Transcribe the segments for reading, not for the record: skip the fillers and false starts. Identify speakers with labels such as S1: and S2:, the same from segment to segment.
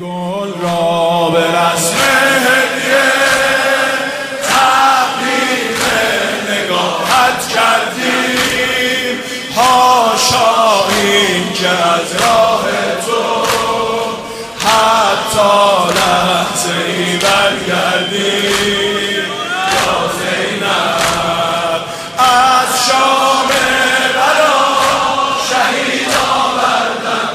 S1: گل را به رسم هدیه تقدیم نگاهت کردیم، حاشا این که از راه تو حتی لحظه ای برگردیم. یا زینب از شام بلا شهید آوردن،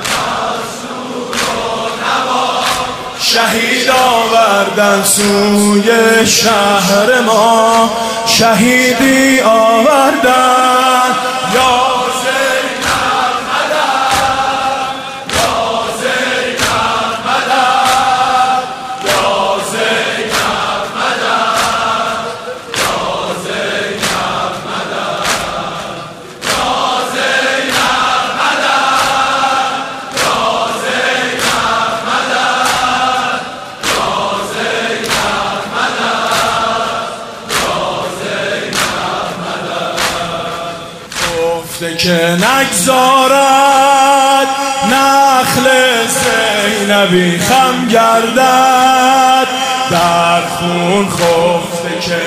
S1: شهید آوردن سوی شهر ما، شهیدی آوردن. یا زینب مدد، یا زینب مدد، یا زینب مدد، یا زینب مدد، یا زینب مدد، یا زینب مدد، یا زینب مدد، یا زینب مدد. گفته که نگذارد نخل زینبی خم گردد، در خون خفته که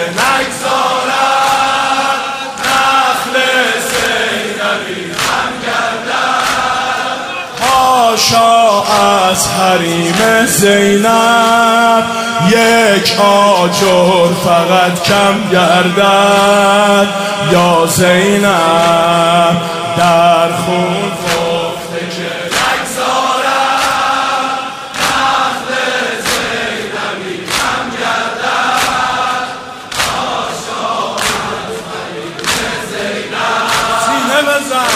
S1: نگذارد نخل زینبی خم گردد. حاشا از حریم زینب یک آجر فقط کم گردد. یا زینب در خون خفته که نگذارد نخل زینبی کم گردد. حاشا از حریم زینب سینه بزن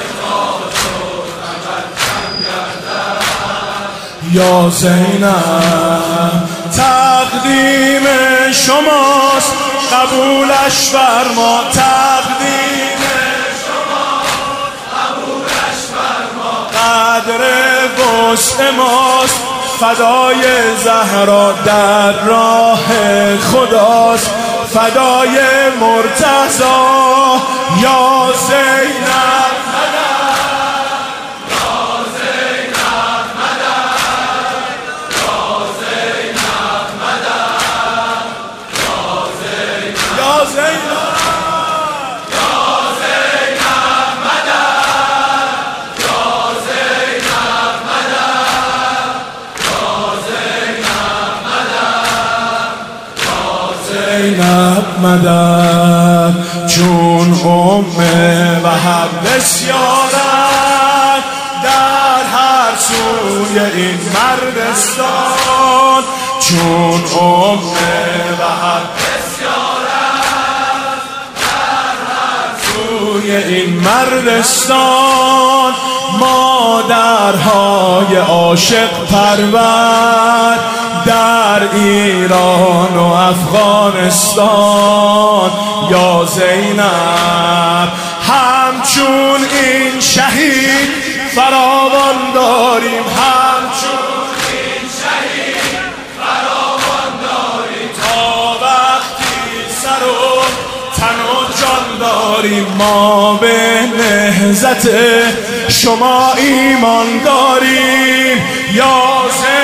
S1: یا زینب تقدیم شماست، قبولش فرما. تقدیم شماست، قبولش فرما. قدر وسع ماست، فدای زهرا در راه خداست، فدای مرتضی. یا زینب زینب مدد، چون وهب بسیارد در هر سوی این مردستان. چون وهب بسیارد در هر سوی این مردستان. مادرهای عاشق پرور در ایران و افغانستان. یا زینب همچون این شهید فراوان داریم، همچون این شهید فراوان داریم. تا وقتی سر و تن و جان داریم، ما به نهضت شما ایمان داریم. یا زینب